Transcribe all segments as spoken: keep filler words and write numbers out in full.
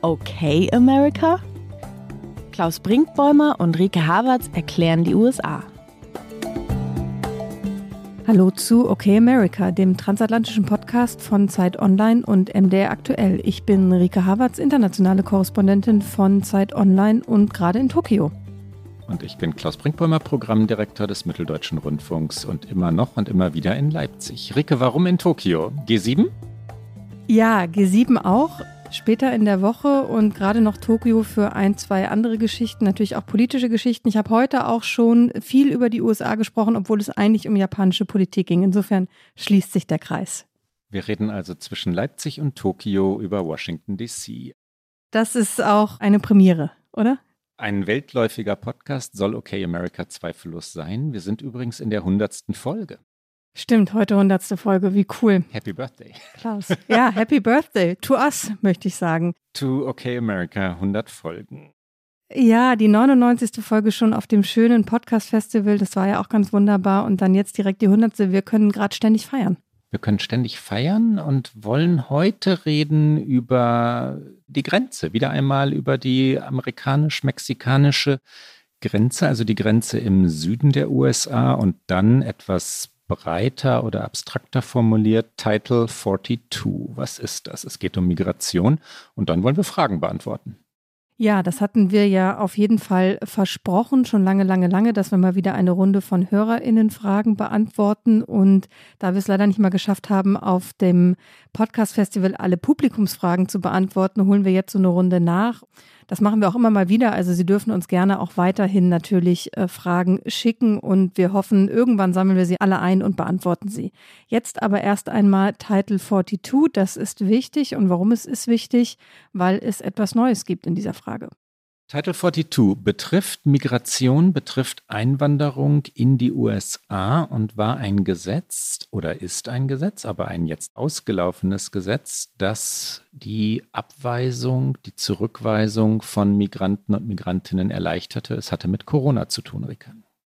Okay America? Klaus Brinkbäumer und Rike Havertz erklären die U S A. Hallo zu Okay America, dem transatlantischen Podcast von Zeit Online und M D R Aktuell. Ich bin Rike Havertz, internationale Korrespondentin von Zeit Online und gerade in Tokio. Und ich bin Klaus Brinkbäumer, Programmdirektor des Mitteldeutschen Rundfunks und immer noch und immer wieder in Leipzig. Rike, warum in Tokio? G sieben? Ja, G sieben auch. Später in der Woche und gerade noch Tokio für ein, zwei andere Geschichten, natürlich auch politische Geschichten. Ich habe heute auch schon viel über die U S A gesprochen, obwohl es eigentlich um japanische Politik ging. Insofern schließt sich der Kreis. Wir reden also zwischen Leipzig und Tokio über Washington D C. Das ist auch eine Premiere, oder? Ein weltläufiger Podcast soll Okay America zweifellos sein. Wir sind übrigens in der hundertsten Folge. Stimmt, heute hundertste Folge, wie cool. Happy Birthday. Klaus. Ja, Happy Birthday to us, möchte ich sagen. To Okay America, hundert Folgen. Ja, die neunundneunzigste Folge schon auf dem schönen Podcast-Festival, das war ja auch ganz wunderbar. Und dann jetzt direkt die hundertste. Wir können gerade ständig feiern. Wir können ständig feiern und wollen heute reden über die Grenze. Wieder einmal über die amerikanisch-mexikanische Grenze, also die Grenze im Süden der U S A und dann etwas breiter oder abstrakter formuliert, Title zweiundvierzig. Was ist das? Es geht um Migration und dann wollen wir Fragen beantworten. Ja, das hatten wir ja auf jeden Fall versprochen, schon lange, lange, lange, dass wir mal wieder eine Runde von HörerInnen-Fragen beantworten. Und da wir es leider nicht mal geschafft haben, auf dem Podcast-Festival alle Publikumsfragen zu beantworten, holen wir jetzt so eine Runde nach. Das machen wir auch immer mal wieder. Also Sie dürfen uns gerne auch weiterhin natürlich äh, Fragen schicken und wir hoffen, irgendwann sammeln wir sie alle ein und beantworten sie. Jetzt aber erst einmal Title zweiundvierzig. Das ist wichtig. Und warum es ist wichtig? Weil es etwas Neues gibt in dieser Frage. Title zweiundvierzig betrifft Migration, betrifft Einwanderung in die U S A und war ein Gesetz oder ist ein Gesetz, aber ein jetzt ausgelaufenes Gesetz, das die Abweisung, die Zurückweisung von Migranten und Migrantinnen erleichterte. Es hatte mit Corona zu tun, Rike.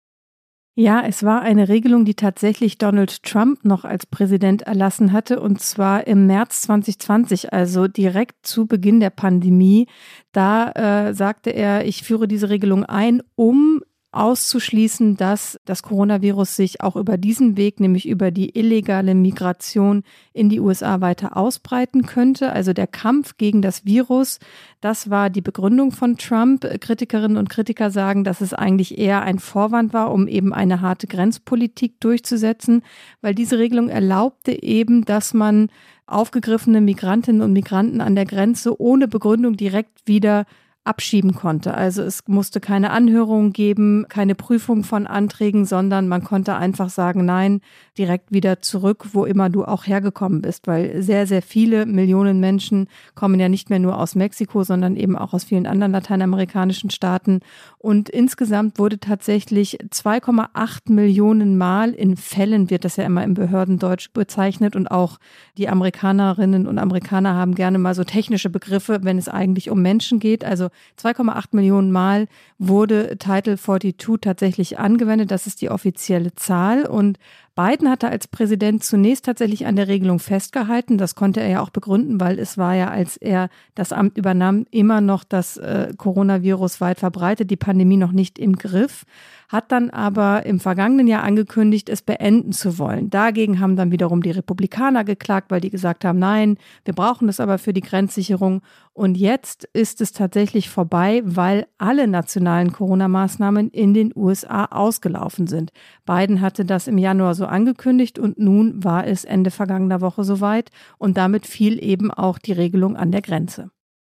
Ja, es war eine Regelung, die tatsächlich Donald Trump noch als Präsident erlassen hatte, und zwar im März zwanzig zwanzig, also direkt zu Beginn der Pandemie. Da äh, sagte er, ich führe diese Regelung ein, um auszuschließen, dass das Coronavirus sich auch über diesen Weg, nämlich über die illegale Migration in die U S A weiter ausbreiten könnte. Also der Kampf gegen das Virus, das war die Begründung von Trump. Kritikerinnen und Kritiker sagen, dass es eigentlich eher ein Vorwand war, um eben eine harte Grenzpolitik durchzusetzen, weil diese Regelung erlaubte eben, dass man aufgegriffene Migrantinnen und Migranten an der Grenze ohne Begründung direkt wieder abschieben konnte. Also es musste keine Anhörung geben, keine Prüfung von Anträgen, sondern man konnte einfach sagen, nein, direkt wieder zurück, wo immer du auch hergekommen bist, weil sehr, sehr viele Millionen Menschen kommen ja nicht mehr nur aus Mexiko, sondern eben auch aus vielen anderen lateinamerikanischen Staaten. Und insgesamt wurde tatsächlich zwei Komma acht Millionen Mal, in Fällen wird das ja immer im Behördendeutsch bezeichnet, und auch die Amerikanerinnen und Amerikaner haben gerne mal so technische Begriffe, wenn es eigentlich um Menschen geht. Also zwei Komma acht Millionen Mal wurde Title zweiundvierzig tatsächlich angewendet. Das ist die offizielle Zahl. Und Biden hatte als Präsident zunächst tatsächlich an der Regelung festgehalten. Das konnte er ja auch begründen, weil es war ja, als er das Amt übernahm, immer noch das äh, Coronavirus weit verbreitet, die Pandemie noch nicht im Griff, hat dann aber im vergangenen Jahr angekündigt, es beenden zu wollen. Dagegen haben dann wiederum die Republikaner geklagt, weil die gesagt haben, nein, wir brauchen das aber für die Grenzsicherung. Und jetzt ist es tatsächlich vorbei, weil alle nationalen Corona-Maßnahmen in den U S A ausgelaufen sind. Biden hatte das im Januar so angekündigt und nun war es Ende vergangener Woche soweit und damit fiel eben auch die Regelung an der Grenze.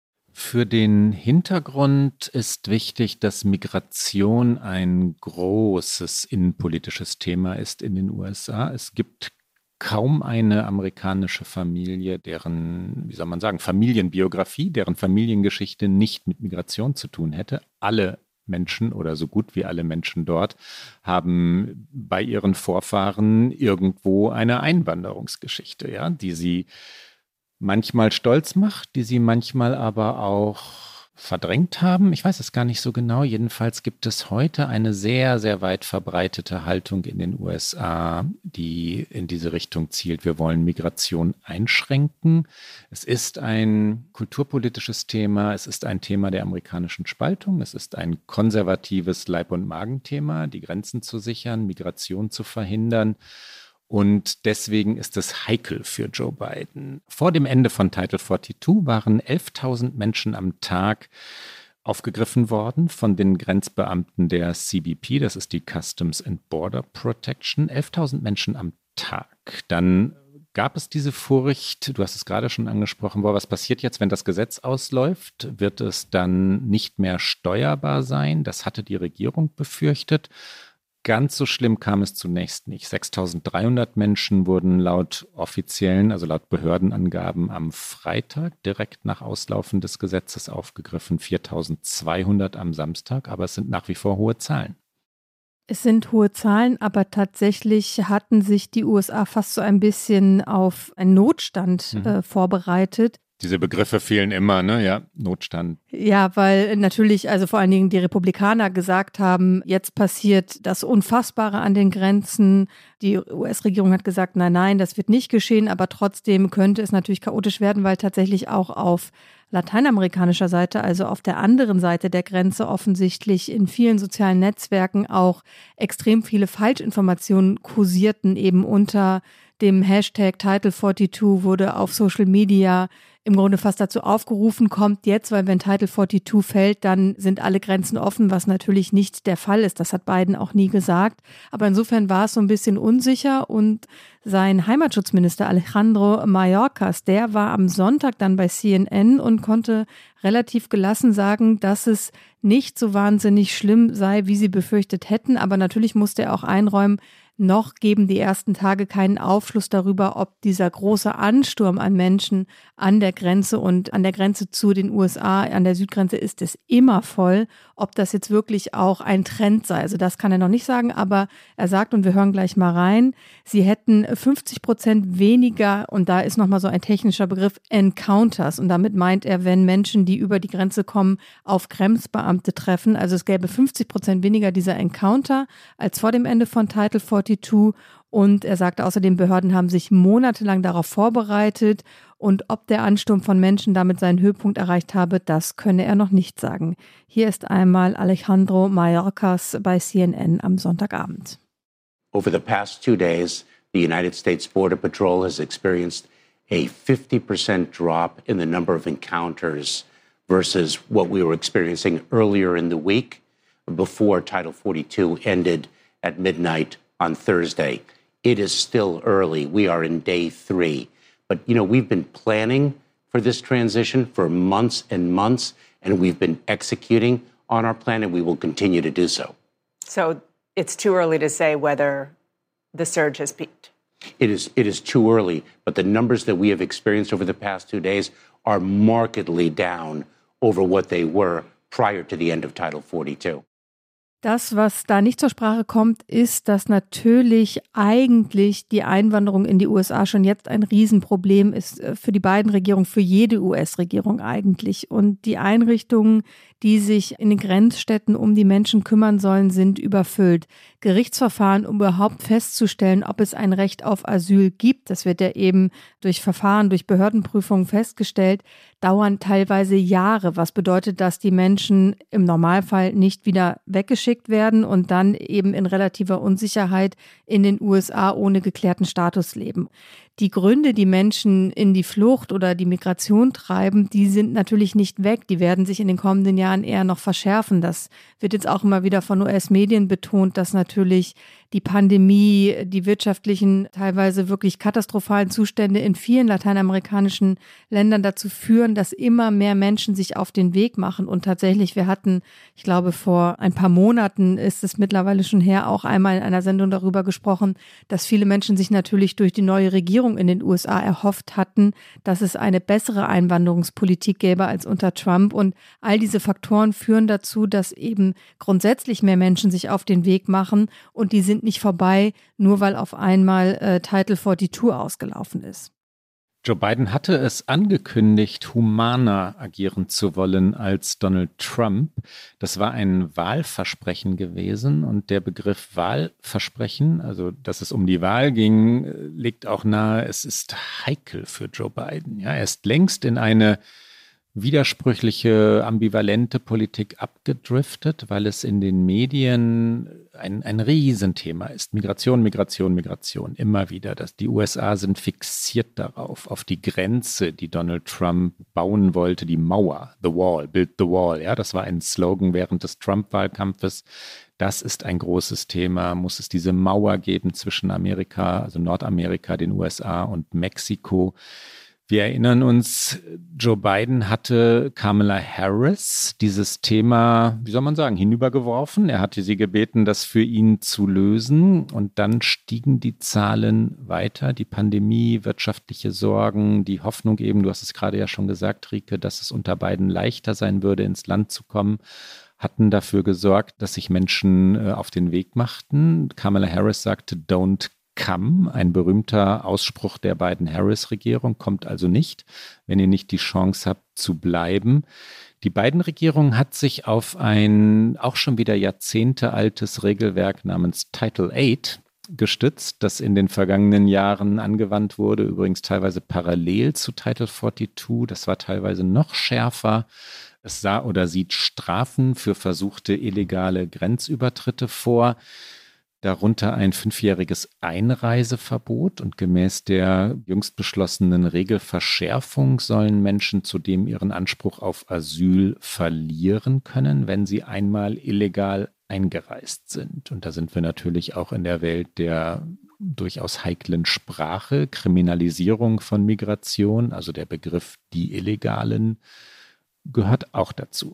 Für den Hintergrund ist wichtig, dass Migration ein großes innenpolitisches Thema ist in den U S A. Es gibt kaum eine amerikanische Familie, deren, wie soll man sagen, Familienbiografie, deren Familiengeschichte nicht mit Migration zu tun hätte. Alle Menschen oder so gut wie alle Menschen dort haben bei ihren Vorfahren irgendwo eine Einwanderungsgeschichte, ja, die sie manchmal stolz macht, die sie manchmal aber auch verdrängt haben. Ich weiß es gar nicht so genau. Jedenfalls gibt es heute eine sehr, sehr weit verbreitete Haltung in den U S A, die in diese Richtung zielt. Wir wollen Migration einschränken. Es ist ein kulturpolitisches Thema. Es ist ein Thema der amerikanischen Spaltung. Es ist ein konservatives Leib- und Magenthema, die Grenzen zu sichern, Migration zu verhindern. Und deswegen ist es heikel für Joe Biden. Vor dem Ende von Title zweiundvierzig waren elftausend Menschen am Tag aufgegriffen worden von den Grenzbeamten der C B P, das ist die Customs and Border Protection. elftausend Menschen am Tag. Dann gab es diese Furcht, du hast es gerade schon angesprochen, boah, was passiert jetzt, wenn das Gesetz ausläuft? Wird es dann nicht mehr steuerbar sein? Das hatte die Regierung befürchtet. Ganz so schlimm kam es zunächst nicht. sechstausenddreihundert Menschen wurden laut offiziellen, also laut Behördenangaben am Freitag direkt nach Auslaufen des Gesetzes aufgegriffen, viertausendzweihundert am Samstag, aber es sind nach wie vor hohe Zahlen. Es sind hohe Zahlen, aber tatsächlich hatten sich die U S A fast so ein bisschen auf einen Notstand mhm. äh, vorbereitet. Diese Begriffe fehlen immer, ne? Ja, Notstand. Ja, weil natürlich, also vor allen Dingen die Republikaner gesagt haben, jetzt passiert das Unfassbare an den Grenzen. Die U S-Regierung hat gesagt, nein, nein, das wird nicht geschehen, aber trotzdem könnte es natürlich chaotisch werden, weil tatsächlich auch auf lateinamerikanischer Seite, also auf der anderen Seite der Grenze, offensichtlich in vielen sozialen Netzwerken auch extrem viele Falschinformationen kursierten, eben unter dem Hashtag Title zweiundvierzig wurde auf Social Media im Grunde fast dazu aufgerufen, kommt jetzt, weil wenn Title zweiundvierzig fällt, dann sind alle Grenzen offen, was natürlich nicht der Fall ist. Das hat Biden auch nie gesagt. Aber insofern war es so ein bisschen unsicher und sein Heimatschutzminister Alejandro Mayorkas, der war am Sonntag dann bei C N N und konnte relativ gelassen sagen, dass es nicht so wahnsinnig schlimm sei, wie sie befürchtet hätten. Aber natürlich musste er auch einräumen, noch geben die ersten Tage keinen Aufschluss darüber, ob dieser große Ansturm an Menschen an der Grenze und an der Grenze zu den U S A, an der Südgrenze ist es immer voll, ob das jetzt wirklich auch ein Trend sei. Also das kann er noch nicht sagen, aber er sagt, und wir hören gleich mal rein, sie hätten fünfzig Prozent weniger, und da ist nochmal so ein technischer Begriff, Encounters. Und damit meint er, wenn Menschen, die über die Grenze kommen, auf Grenzbeamte treffen. Also es gäbe fünfzig Prozent weniger dieser Encounter als vor dem Ende von Title zweiundvierzig. Und er sagte außerdem, Behörden haben sich monatelang darauf vorbereitet und ob der Ansturm von Menschen damit seinen Höhepunkt erreicht habe, das könne er noch nicht sagen. Hier ist einmal Alejandro Mayorkas bei C N N am Sonntagabend. Over the past two days, the United States Border Patrol has experienced a fifty percent drop in the number of encounters versus what we were experiencing earlier in the week before Title forty-two ended at midnight on Thursday. It is still early. We are in day three. But, you know, we've been planning for this transition for months and months, and we've been executing on our plan, and we will continue to do so. So it's too early to say whether the surge has peaked? It is, it is too early, but the numbers that we have experienced over the past two days are markedly down over what they were prior to the end of Title forty-two. Das, was da nicht zur Sprache kommt, ist, dass natürlich eigentlich die Einwanderung in die U S A schon jetzt ein Riesenproblem ist für die beiden Regierungen, für jede U S-Regierung eigentlich. Und die Einrichtungen, die sich in den Grenzstädten um die Menschen kümmern sollen, sind überfüllt. Gerichtsverfahren, um überhaupt festzustellen, ob es ein Recht auf Asyl gibt, das wird ja eben durch Verfahren, durch Behördenprüfungen festgestellt, dauern teilweise Jahre. Was bedeutet, dass die Menschen im Normalfall nicht wieder weggeschickt werden und dann eben in relativer Unsicherheit in den U S A ohne geklärten Status leben. Die Gründe, die Menschen in die Flucht oder die Migration treiben, die sind natürlich nicht weg. Die werden sich in den kommenden Jahren eher noch verschärfen. Das wird jetzt auch immer wieder von U S-Medien betont, dass natürlich die Pandemie, die wirtschaftlichen, teilweise wirklich katastrophalen Zustände in vielen lateinamerikanischen Ländern dazu führen, dass immer mehr Menschen sich auf den Weg machen. Und tatsächlich, wir hatten, ich glaube, vor ein paar Monaten ist es mittlerweile schon her, auch einmal in einer Sendung darüber gesprochen, dass viele Menschen sich natürlich durch die neue Regierung in den U S A erhofft hatten, dass es eine bessere Einwanderungspolitik gäbe als unter Trump. Und all diese Faktoren führen dazu, dass eben grundsätzlich mehr Menschen sich auf den Weg machen und die sind nicht vorbei, nur weil auf einmal äh, Title zweiundvierzig ausgelaufen ist. Joe Biden hatte es angekündigt, humaner agieren zu wollen als Donald Trump. Das war ein Wahlversprechen gewesen und der Begriff Wahlversprechen, also dass es um die Wahl ging, liegt auch nahe, es ist heikel für Joe Biden. Ja, er ist längst in eine widersprüchliche, ambivalente Politik abgedriftet, weil es in den Medien ein, ein Riesenthema ist. Migration, Migration, Migration, immer wieder. Das, die U S A sind fixiert darauf, auf die Grenze, die Donald Trump bauen wollte, die Mauer, the wall, build the wall. Ja, das war ein Slogan während des Trump-Wahlkampfes. Das ist ein großes Thema. Muss es diese Mauer geben zwischen Amerika, also Nordamerika, den U S A und Mexiko? Wir erinnern uns, Joe Biden hatte Kamala Harris dieses Thema, wie soll man sagen, hinübergeworfen. Er hatte sie gebeten, das für ihn zu lösen. Und dann stiegen die Zahlen weiter. Die Pandemie, wirtschaftliche Sorgen, die Hoffnung eben, du hast es gerade ja schon gesagt, Rike, dass es unter Biden leichter sein würde, ins Land zu kommen, hatten dafür gesorgt, dass sich Menschen äh, auf den Weg machten. Kamala Harris sagte, don't come, ein berühmter Ausspruch der Biden-Harris-Regierung, kommt also nicht, wenn ihr nicht die Chance habt zu bleiben. Die Biden-Regierung hat sich auf ein auch schon wieder jahrzehntealtes Regelwerk namens Title acht gestützt, das in den vergangenen Jahren angewandt wurde, übrigens teilweise parallel zu Title zweiundvierzig. Das war teilweise noch schärfer. Es sah oder sieht Strafen für versuchte illegale Grenzübertritte vor. Darunter ein fünfjähriges Einreiseverbot und gemäß der jüngst beschlossenen Regelverschärfung sollen Menschen zudem ihren Anspruch auf Asyl verlieren können, wenn sie einmal illegal eingereist sind. Und da sind wir natürlich auch in der Welt der durchaus heiklen Sprache, Kriminalisierung von Migration, also der Begriff die Illegalen, gehört auch dazu.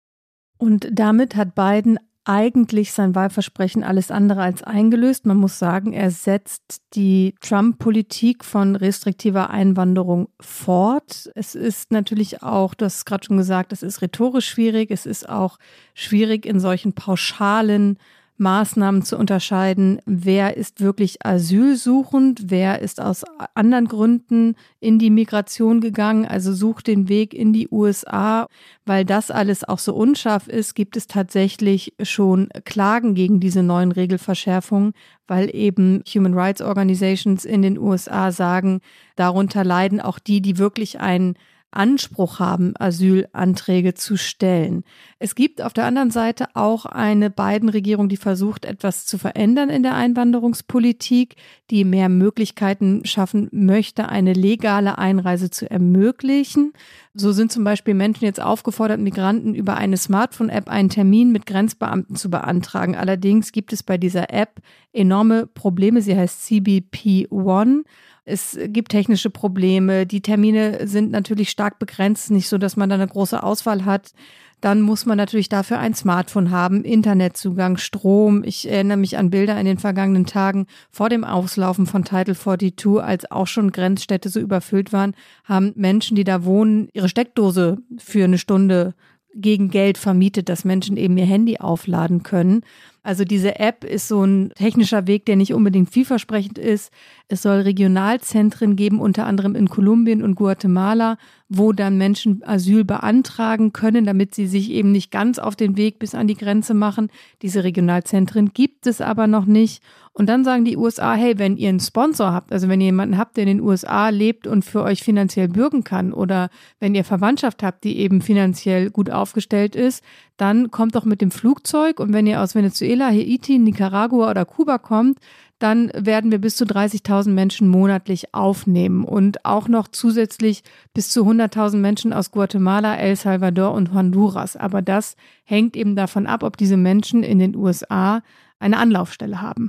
Und damit hat Biden eigentlich sein Wahlversprechen alles andere als eingelöst. Man muss sagen, er setzt die Trump-Politik von restriktiver Einwanderung fort. Es ist natürlich auch, du hast es gerade schon gesagt, es ist rhetorisch schwierig. Es ist auch schwierig, in solchen pauschalen Maßnahmen zu unterscheiden, wer ist wirklich asylsuchend, wer ist aus anderen Gründen in die Migration gegangen, also sucht den Weg in die U S A. Weil das alles auch so unscharf ist, gibt es tatsächlich schon Klagen gegen diese neuen Regelverschärfungen, weil eben Human Rights Organizations in den U S A sagen, darunter leiden auch die, die wirklich einen Anspruch haben, Asylanträge zu stellen. Es gibt auf der anderen Seite auch eine Biden-Regierung, die versucht, etwas zu verändern in der Einwanderungspolitik, die mehr Möglichkeiten schaffen möchte, eine legale Einreise zu ermöglichen. So sind zum Beispiel Menschen jetzt aufgefordert, Migranten über eine Smartphone-App einen Termin mit Grenzbeamten zu beantragen. Allerdings gibt es bei dieser App enorme Probleme. Sie heißt C B P One. Es gibt technische Probleme. Die Termine sind natürlich stark begrenzt, nicht so, dass man da eine große Auswahl hat. Dann muss man natürlich dafür ein Smartphone haben, Internetzugang, Strom. Ich erinnere mich an Bilder in den vergangenen Tagen vor dem Auslaufen von Title zweiundvierzig, als auch schon Grenzstädte so überfüllt waren, haben Menschen, die da wohnen, ihre Steckdose für eine Stunde gegen Geld vermietet, dass Menschen eben ihr Handy aufladen können. Also diese App ist so ein technischer Weg, der nicht unbedingt vielversprechend ist. Es soll Regionalzentren geben, unter anderem in Kolumbien und Guatemala, wo dann Menschen Asyl beantragen können, damit sie sich eben nicht ganz auf den Weg bis an die Grenze machen. Diese Regionalzentren gibt es aber noch nicht. Und dann sagen die U S A, hey, wenn ihr einen Sponsor habt, also wenn ihr jemanden habt, der in den U S A lebt und für euch finanziell bürgen kann, oder wenn ihr Verwandtschaft habt, die eben finanziell gut aufgestellt ist, dann kommt doch mit dem Flugzeug. Und wenn ihr aus Venezuela, Haiti, Nicaragua oder Kuba kommt, dann werden wir bis zu dreißigtausend Menschen monatlich aufnehmen und auch noch zusätzlich bis zu hunderttausend Menschen aus Guatemala, El Salvador und Honduras. Aber das hängt eben davon ab, ob diese Menschen in den U S A eine Anlaufstelle haben.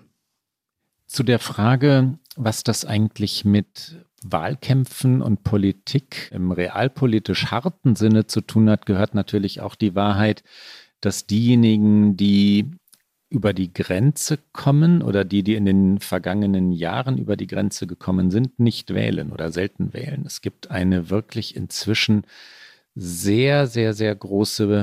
Zu der Frage, was das eigentlich mit Wahlkämpfen und Politik im realpolitisch harten Sinne zu tun hat, gehört natürlich auch die Wahrheit, dass diejenigen, die über die Grenze kommen oder die, die in den vergangenen Jahren über die Grenze gekommen sind, nicht wählen oder selten wählen. Es gibt eine wirklich inzwischen sehr, sehr, sehr große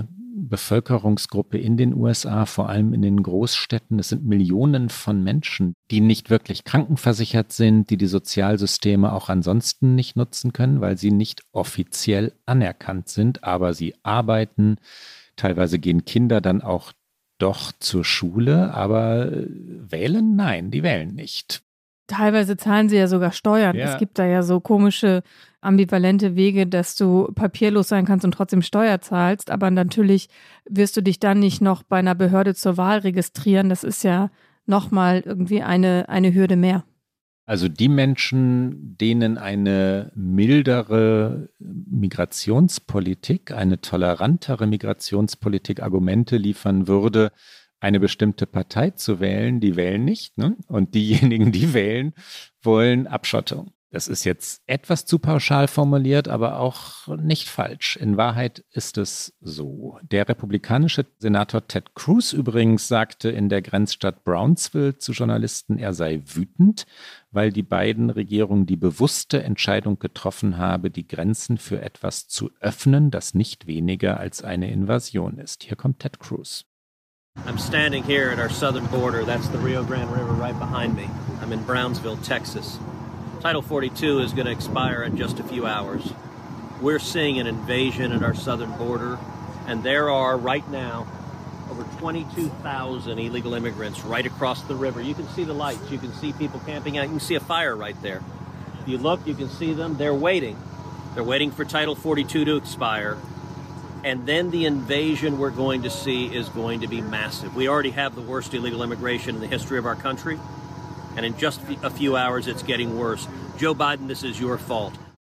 Bevölkerungsgruppe in den U S A, vor allem in den Großstädten. Es sind Millionen von Menschen, die nicht wirklich krankenversichert sind, die die Sozialsysteme auch ansonsten nicht nutzen können, weil sie nicht offiziell anerkannt sind, aber sie arbeiten. Teilweise gehen Kinder dann auch doch zur Schule, aber wählen? Nein, die wählen nicht. Teilweise zahlen sie ja sogar Steuern. Ja. Es gibt da ja so komische, ambivalente Wege, dass du papierlos sein kannst und trotzdem Steuer zahlst. Aber natürlich wirst du dich dann nicht noch bei einer Behörde zur Wahl registrieren. Das ist ja nochmal irgendwie eine, eine Hürde mehr. Also die Menschen, denen eine mildere Migrationspolitik, eine tolerantere Migrationspolitik Argumente liefern würde, eine bestimmte Partei zu wählen, die wählen nicht, ne? Und diejenigen, die wählen, wollen Abschottung. Das ist jetzt etwas zu pauschal formuliert, aber auch nicht falsch. In Wahrheit ist es so. Der republikanische Senator Ted Cruz übrigens sagte in der Grenzstadt Brownsville zu Journalisten, er sei wütend, weil die beiden Regierungen die bewusste Entscheidung getroffen habe, die Grenzen für etwas zu öffnen, das nicht weniger als eine Invasion ist. Hier kommt Ted Cruz. I'm standing here at our southern border. That's the Rio Grande River right behind me. I'm in Brownsville, Texas. Title forty-two is going to expire in just a few hours. We're seeing an invasion at our southern border, and there are right now over twenty-two thousand illegal immigrants right across the river. You can see the lights. You can see people camping out. You can see a fire right there. If you look, you can see them. They're waiting. They're waiting for Title forty-two to expire. And then the invasion we're going to see is going to be massive. We already have the worst illegal immigration in the history of our country. And in just a few hours, it's getting worse. Joe Biden, this is your fault.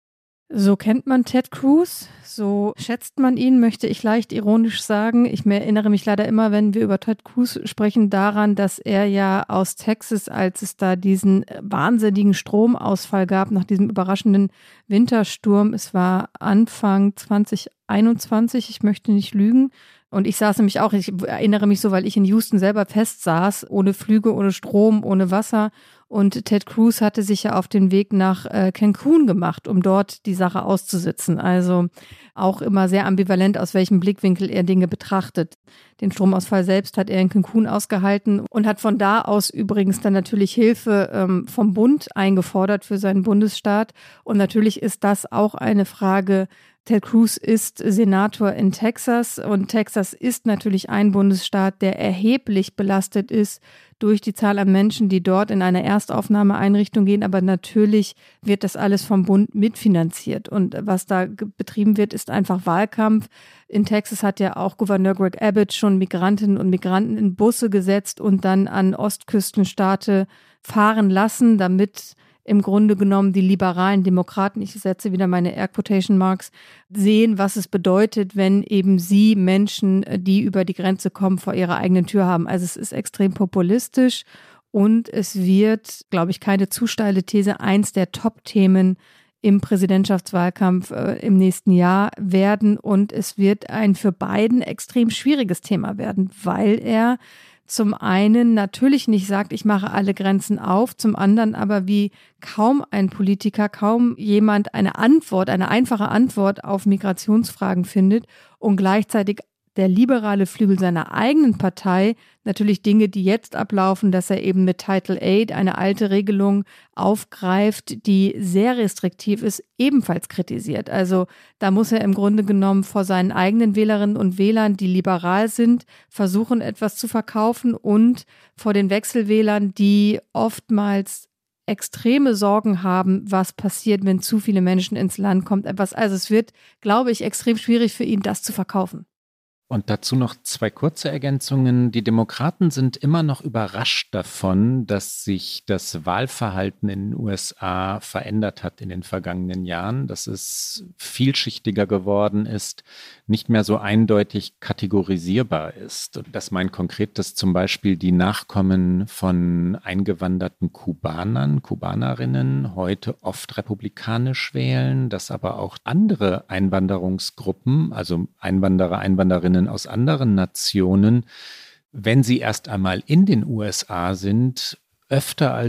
So kennt man Ted Cruz, so schätzt man ihn, möchte ich leicht ironisch sagen. Ich erinnere mich leider immer, wenn wir über Ted Cruz sprechen, daran, dass er ja aus Texas, als es da diesen wahnsinnigen Stromausfall gab, nach diesem überraschenden Wintersturm, es war Anfang zwanzig einundzwanzig, ich möchte nicht lügen, und ich saß nämlich auch, ich erinnere mich so, weil ich in Houston selber fest saß, ohne Flüge, ohne Strom, ohne Wasser. Und Ted Cruz hatte sich ja auf den Weg nach äh, Cancun gemacht, um dort die Sache auszusitzen. Also auch immer sehr ambivalent, aus welchem Blickwinkel er Dinge betrachtet. Den Stromausfall selbst hat er in Cancun ausgehalten und hat von da aus übrigens dann natürlich Hilfe ähm, vom Bund eingefordert für seinen Bundesstaat. Und natürlich ist das auch eine Frage. Ted Cruz ist Senator in Texas und Texas ist natürlich ein Bundesstaat, der erheblich belastet ist durch die Zahl an Menschen, die dort in eine Erstaufnahmeeinrichtung gehen. Aber natürlich wird das alles vom Bund mitfinanziert. Und was da betrieben wird, ist einfach Wahlkampf. In Texas hat ja auch Gouverneur Greg Abbott schon Migrantinnen und Migranten in Busse gesetzt und dann an Ostküstenstaate fahren lassen, damit im Grunde genommen die liberalen Demokraten, ich setze wieder meine Air Quotation Marks, sehen, was es bedeutet, wenn eben sie Menschen, die über die Grenze kommen, vor ihrer eigenen Tür haben. Also es ist extrem populistisch und es wird, glaube ich, keine zu steile These, eins der Top-Themen im Präsidentschaftswahlkampf äh, im nächsten Jahr werden und es wird ein für Biden extrem schwieriges Thema werden, weil er zum einen natürlich nicht sagt, ich mache alle Grenzen auf, zum anderen aber wie kaum ein Politiker, kaum jemand eine Antwort, eine einfache Antwort auf Migrationsfragen findet und gleichzeitig der liberale Flügel seiner eigenen Partei natürlich Dinge, die jetzt ablaufen, dass er eben mit Title acht eine alte Regelung aufgreift, die sehr restriktiv ist, ebenfalls kritisiert. Also da muss er im Grunde genommen vor seinen eigenen Wählerinnen und Wählern, die liberal sind, versuchen, etwas zu verkaufen und vor den Wechselwählern, die oftmals extreme Sorgen haben, was passiert, wenn zu viele Menschen ins Land kommen. Etwas, also es wird, glaube ich, extrem schwierig für ihn, das zu verkaufen. Und dazu noch zwei kurze Ergänzungen. Die Demokraten sind immer noch überrascht davon, dass sich das Wahlverhalten in den U S A verändert hat in den vergangenen Jahren, dass es vielschichtiger geworden ist, nicht mehr so eindeutig kategorisierbar ist. Und das meint konkret, dass zum Beispiel die Nachkommen von eingewanderten Kubanern, Kubanerinnen heute oft republikanisch wählen, dass aber auch andere Einwanderungsgruppen, also Einwanderer, Einwanderinnen aus anderen Nationen, wenn sie erst einmal in den U S A sind, öfter als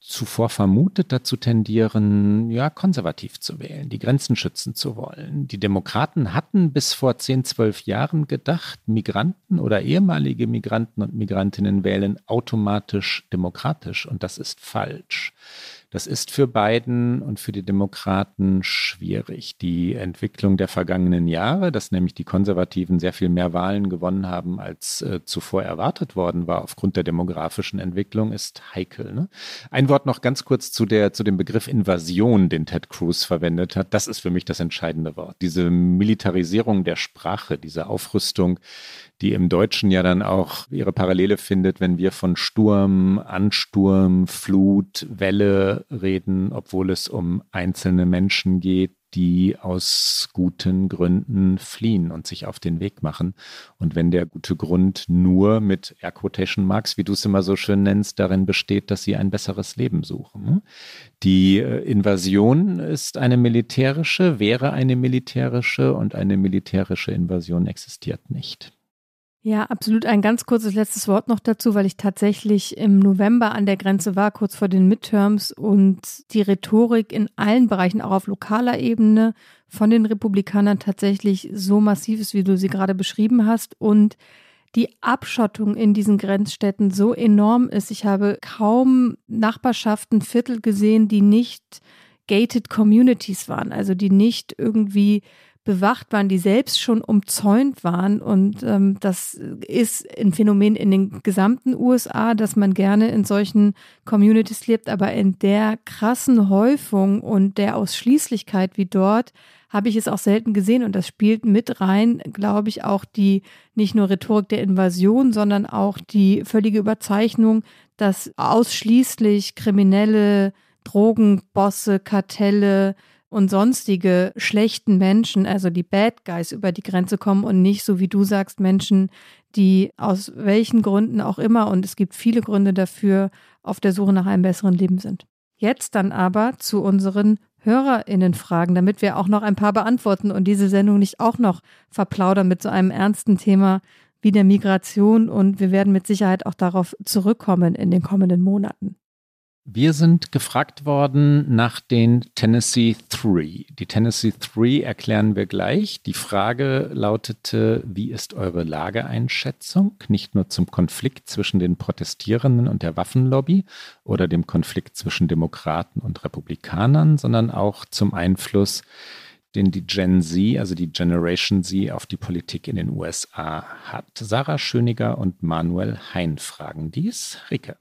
zuvor vermutet, dazu tendieren, ja, konservativ zu wählen, die Grenzen schützen zu wollen. Die Demokraten hatten bis vor zehn, zwölf Jahren gedacht, Migranten oder ehemalige Migranten und Migrantinnen wählen automatisch demokratisch, und das ist falsch. Das ist für Biden und für die Demokraten schwierig. Die Entwicklung der vergangenen Jahre, dass nämlich die Konservativen sehr viel mehr Wahlen gewonnen haben, als äh, zuvor erwartet worden war aufgrund der demografischen Entwicklung, ist heikel. Ne? Ein Wort noch ganz kurz zu, der, zu dem Begriff Invasion, den Ted Cruz verwendet hat. Das ist für mich das entscheidende Wort. Diese Militarisierung der Sprache, diese Aufrüstung, die im Deutschen ja dann auch ihre Parallele findet, wenn wir von Sturm, Ansturm, Flut, Welle reden, obwohl es um einzelne Menschen geht, die aus guten Gründen fliehen und sich auf den Weg machen. Und wenn der gute Grund nur mit Air Quotation Marks, wie du es immer so schön nennst, darin besteht, dass sie ein besseres Leben suchen. Die Invasion ist eine militärische, wäre eine militärische, und eine militärische Invasion existiert nicht. Ja, absolut. Ein ganz kurzes letztes Wort noch dazu, weil ich tatsächlich im November an der Grenze war, kurz vor den Midterms, und die Rhetorik in allen Bereichen, auch auf lokaler Ebene, von den Republikanern tatsächlich so massiv ist, wie du sie gerade beschrieben hast, und die Abschottung in diesen Grenzstädten so enorm ist. Ich habe kaum Nachbarschaften, Viertel gesehen, die nicht gated communities waren, also die nicht irgendwie bewacht waren, die selbst schon umzäunt waren. Und ähm, das ist ein Phänomen in den gesamten U S A, dass man gerne in solchen Communities lebt, aber in der krassen Häufung und der Ausschließlichkeit wie dort habe ich es auch selten gesehen. Und das spielt mit rein, glaube ich, auch die nicht nur Rhetorik der Invasion, sondern auch die völlige Überzeichnung, dass ausschließlich kriminelle Drogenbosse, Kartelle und sonstige schlechten Menschen, also die Bad Guys, über die Grenze kommen und nicht, so wie du sagst, Menschen, die aus welchen Gründen auch immer, und es gibt viele Gründe dafür, auf der Suche nach einem besseren Leben sind. Jetzt dann aber zu unseren HörerInnen-Fragen, damit wir auch noch ein paar beantworten und diese Sendung nicht auch noch verplaudern mit so einem ernsten Thema wie der Migration, und wir werden mit Sicherheit auch darauf zurückkommen in den kommenden Monaten. Wir sind gefragt worden nach den Tennessee Three. Die Tennessee Three erklären wir gleich. Die Frage lautete, wie ist eure Lageeinschätzung? Nicht nur zum Konflikt zwischen den Protestierenden und der Waffenlobby oder dem Konflikt zwischen Demokraten und Republikanern, sondern auch zum Einfluss, den die Gen Z, also die Generation Z, auf die Politik in den U S A hat. Sarah Schöniger und Manuel Hein fragen dies. Rike.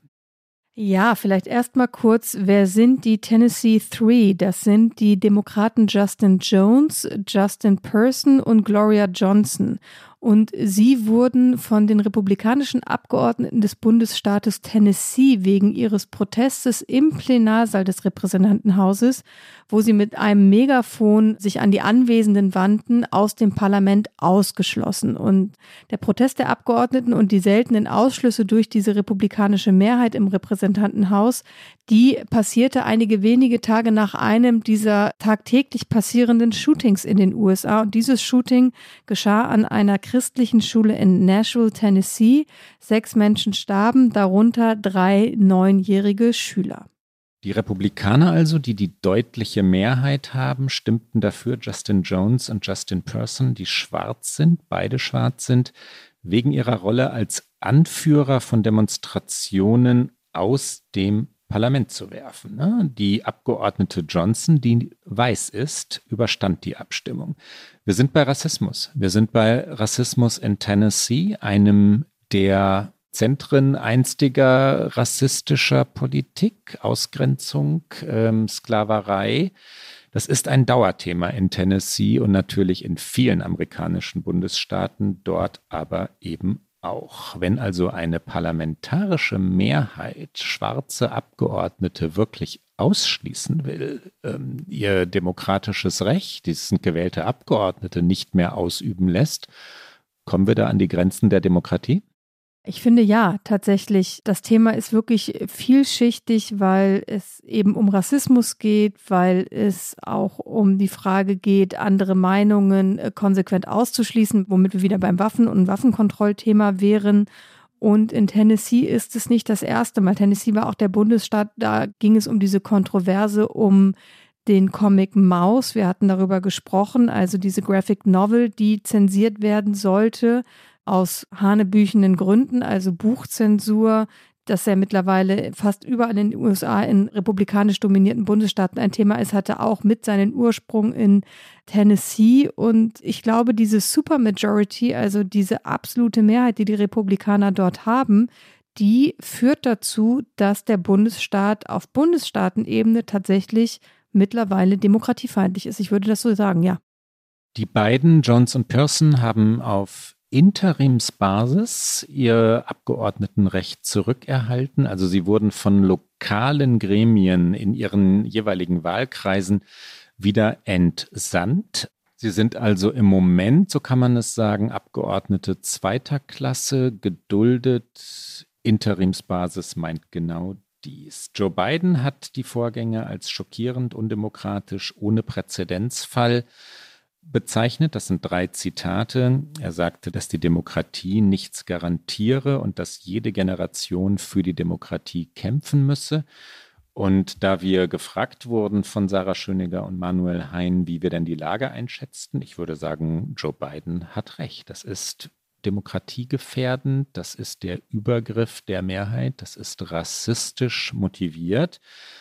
Ja, vielleicht erst mal kurz, wer sind die Tennessee Three? Das sind die Demokraten Justin Jones, Justin Person und Gloria Johnson. Und sie wurden von den republikanischen Abgeordneten des Bundesstaates Tennessee wegen ihres Protestes im Plenarsaal des Repräsentantenhauses, wo sie mit einem Megafon sich an die Anwesenden wandten, aus dem Parlament ausgeschlossen. Und der Protest der Abgeordneten und die seltenen Ausschlüsse durch diese republikanische Mehrheit im Repräsentantenhaus, die passierte einige wenige Tage nach einem dieser tagtäglich passierenden Shootings in den U S A. Und dieses Shooting geschah an einer christlichen Schule in Nashville, Tennessee. Sechs Menschen starben, darunter drei neunjährige Schüler. Die Republikaner also, die die deutliche Mehrheit haben, stimmten dafür, Justin Jones und Justin Person, die schwarz sind, beide schwarz sind, wegen ihrer Rolle als Anführer von Demonstrationen aus dem Parlament zu werfen. Die Abgeordnete Johnson, die weiß ist, überstand die Abstimmung. Wir sind bei Rassismus. Wir sind bei Rassismus in Tennessee, einem der Zentren einstiger rassistischer Politik, Ausgrenzung, ähm, Sklaverei. Das ist ein Dauerthema in Tennessee und natürlich in vielen amerikanischen Bundesstaaten, dort aber eben auch. Wenn also eine parlamentarische Mehrheit schwarze Abgeordnete wirklich ausschließen will, ähm, ihr demokratisches Recht, die sind gewählte Abgeordnete, nicht mehr ausüben lässt, kommen wir da an die Grenzen der Demokratie? Ich finde ja, tatsächlich. Das Thema ist wirklich vielschichtig, weil es eben um Rassismus geht, weil es auch um die Frage geht, andere Meinungen konsequent auszuschließen, womit wir wieder beim Waffen- und Waffenkontrollthema wären. Und in Tennessee ist es nicht das erste Mal. Tennessee war auch der Bundesstaat, da ging es um diese Kontroverse um den Comic Maus. Wir hatten darüber gesprochen, also diese Graphic Novel, die zensiert werden sollte aus hanebüchenden Gründen, also Buchzensur, das ja mittlerweile fast überall in den U S A in republikanisch dominierten Bundesstaaten ein Thema ist, hatte auch mit seinen Ursprung in Tennessee. Und ich glaube, diese Supermajority, also diese absolute Mehrheit, die die Republikaner dort haben, die führt dazu, dass der Bundesstaat auf Bundesstaatenebene tatsächlich mittlerweile demokratiefeindlich ist. Ich würde das so sagen, ja. Die beiden, Jones und Pearson, haben auf Interimsbasis ihr Abgeordnetenrecht zurückerhalten. Also sie wurden von lokalen Gremien in ihren jeweiligen Wahlkreisen wieder entsandt. Sie sind also im Moment, so kann man es sagen, Abgeordnete zweiter Klasse, geduldet. Interimsbasis meint genau dies. Joe Biden hat die Vorgänge als schockierend, undemokratisch, ohne Präzedenzfall bezeichnet. Das sind drei Zitate. Er sagte, dass die Demokratie nichts garantiere und dass jede Generation für die Demokratie kämpfen müsse. Und da wir gefragt wurden von Sarah Schöniger und Manuel Hein, wie wir denn die Lage einschätzten, ich würde sagen, Joe Biden hat recht. Das ist demokratiegefährdend, das ist der Übergriff der Mehrheit, das ist rassistisch motiviert.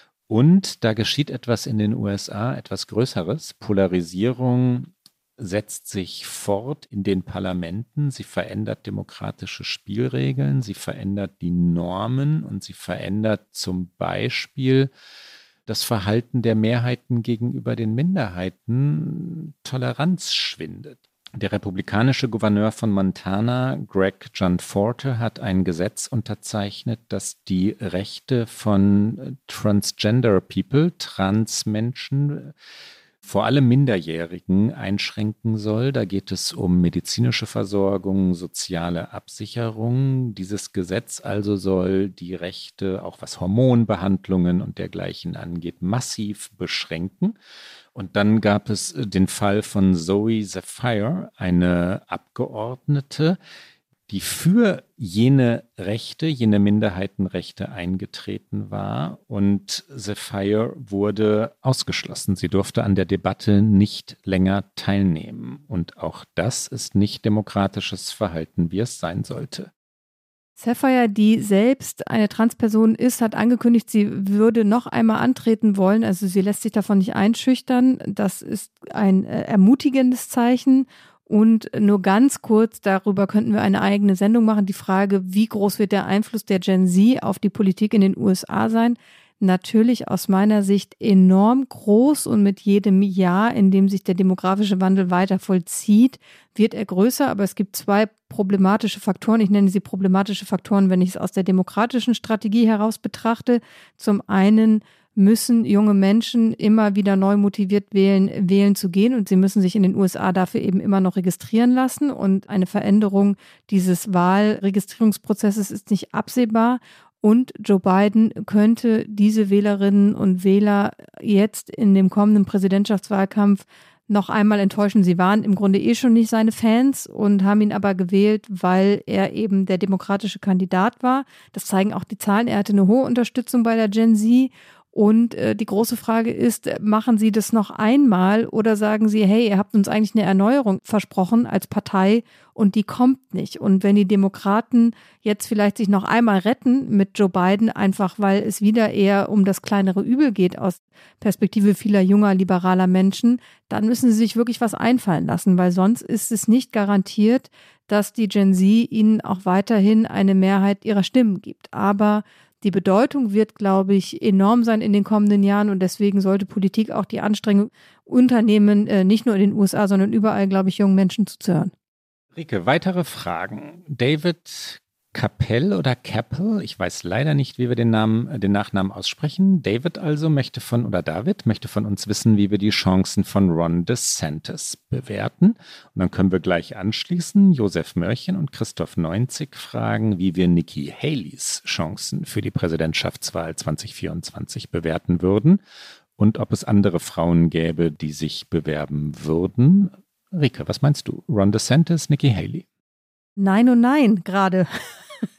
Und da geschieht etwas in den U S A, etwas Größeres. Polarisierung setzt sich fort in den Parlamenten. Sie verändert demokratische Spielregeln, sie verändert die Normen und sie verändert zum Beispiel das Verhalten der Mehrheiten gegenüber den Minderheiten. Toleranz schwindet. Der republikanische Gouverneur von Montana, Greg Gianforte, hat ein Gesetz unterzeichnet, das die Rechte von Transgender People, Transmenschen, vor allem Minderjährigen, einschränken soll. Da geht es um medizinische Versorgung, soziale Absicherung. Dieses Gesetz also soll die Rechte, auch was Hormonbehandlungen und dergleichen angeht, massiv beschränken. Und dann gab es den Fall von Zoe Sapphire, eine Abgeordnete, die für jene Rechte, jene Minderheitenrechte eingetreten war. Und Sapphire wurde ausgeschlossen. Sie durfte an der Debatte nicht länger teilnehmen. Und auch das ist nicht demokratisches Verhalten, wie es sein sollte. Sapphire, die selbst eine Transperson ist, hat angekündigt, sie würde noch einmal antreten wollen. Also sie lässt sich davon nicht einschüchtern. Das ist ein äh, ermutigendes Zeichen. Und nur ganz kurz, darüber könnten wir eine eigene Sendung machen, die Frage, wie groß wird der Einfluss der Gen Z auf die Politik in den U S A sein? Natürlich aus meiner Sicht enorm groß und mit jedem Jahr, in dem sich der demografische Wandel weiter vollzieht, wird er größer. Aber es gibt zwei problematische Faktoren. Ich nenne sie problematische Faktoren, wenn ich es aus der demokratischen Strategie heraus betrachte. Zum einen müssen junge Menschen immer wieder neu motiviert wählen, wählen zu gehen und sie müssen sich in den U S A dafür eben immer noch registrieren lassen und eine Veränderung dieses Wahlregistrierungsprozesses ist nicht absehbar. Und Joe Biden könnte diese Wählerinnen und Wähler jetzt in dem kommenden Präsidentschaftswahlkampf noch einmal enttäuschen. Sie waren im Grunde eh schon nicht seine Fans und haben ihn aber gewählt, weil er eben der demokratische Kandidat war. Das zeigen auch die Zahlen. Er hatte eine hohe Unterstützung bei der Gen Z. Und äh, die große Frage ist, machen Sie das noch einmal oder sagen Sie, hey, ihr habt uns eigentlich eine Erneuerung versprochen als Partei und die kommt nicht. Und wenn die Demokraten jetzt vielleicht sich noch einmal retten mit Joe Biden, einfach weil es wieder eher um das kleinere Übel geht aus Perspektive vieler junger, liberaler Menschen, dann müssen sie sich wirklich was einfallen lassen, weil sonst ist es nicht garantiert, dass die Gen Z ihnen auch weiterhin eine Mehrheit ihrer Stimmen gibt. Aber die Bedeutung wird, glaube ich, enorm sein in den kommenden Jahren und deswegen sollte Politik auch die Anstrengung unternehmen, nicht nur in den U S A, sondern überall, glaube ich, jungen Menschen zuzuhören. Rike, weitere Fragen. David Capel oder Capel, ich weiß leider nicht, wie wir den Namen, den Nachnamen aussprechen. David also möchte von, oder David möchte von uns wissen, wie wir die Chancen von Ron DeSantis bewerten. Und dann können wir gleich anschließen. Josef Mörchen und Christoph Neunzig fragen, wie wir Nikki Haleys Chancen für die Präsidentschaftswahl zwanzig vierundzwanzig bewerten würden und ob es andere Frauen gäbe, die sich bewerben würden. Rike, was meinst du? Ron DeSantis, Nikki Haley? Nein und nein, gerade.